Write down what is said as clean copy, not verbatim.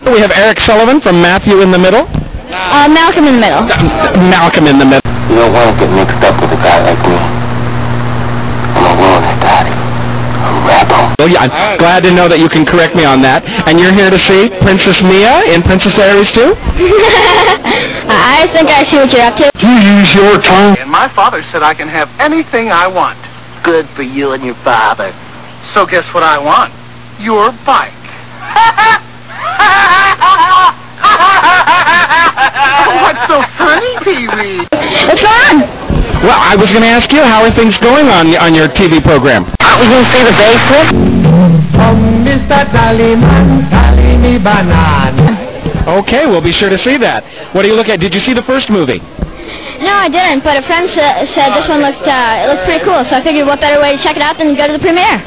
We have Eric Sullivan from Matthew in the Middle. Malcolm in the Middle. Malcolm in the Middle. You don't want to get mixed up with a guy like me. I'm a wilderness daddy. A rebel. Oh, yeah, I'm glad to know that you can correct me on that. And you're here to see Princess Mia in Princess Diaries 2? I think I see what you're up to. You use your tongue. And my father said I can have anything I want. Good for you and your father. So guess what I want? Your bike. Oh, what's so funny, Pee-wee? What's going on? Well, I was going to ask you, how are things going on your TV program? Aren't we going to see the basement? Mr. Tallyman, tally me banana. Okay, we'll be sure to see that. What do you look at? Did you see the first movie? No, I didn't, but a friend said this one looked pretty cool, so I figured what better way to check it out than to go to the premiere.